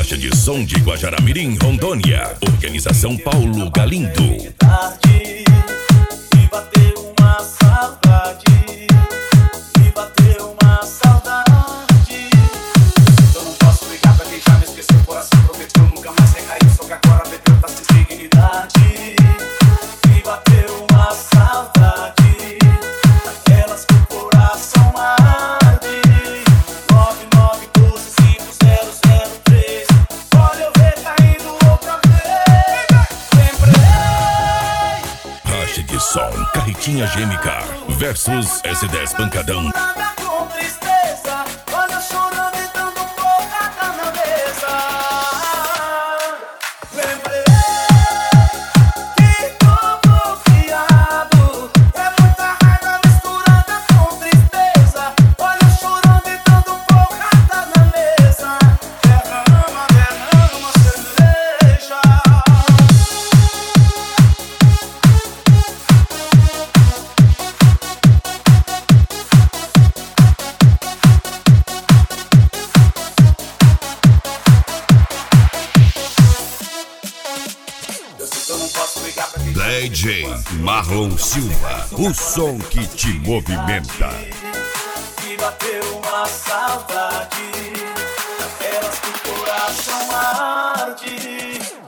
Caixa de som de Guajará-Mirim, Rondônia. Organização Paulo Galindo. Me bateu uma saudade. Me bateu uma saudade. Eu não posso ligar pra quem já me esqueceu. O coração prometeu nunca mais recair. Só que agora bebeu pra se dignidade. Me bateu uma saudade. Daquelas que o coração arde. 99125003. Olha eu ver caindo outra vez. Lembrei. Caixa de som Carretinha GMK versus S10 Pancadão. Com tristeza, olha chorando e dando porrada na mesa. Lembrei que tô bloqueado. É muita raiva misturada com tristeza. Olha chorando e dando porrada na mesa. Derrama, derrama cerveja. Eu sei que eu não posso ligar pra quem DJ Marlon Silva, o som que te movimenta. me bateu uma saudade. Daquelas que o coração arde.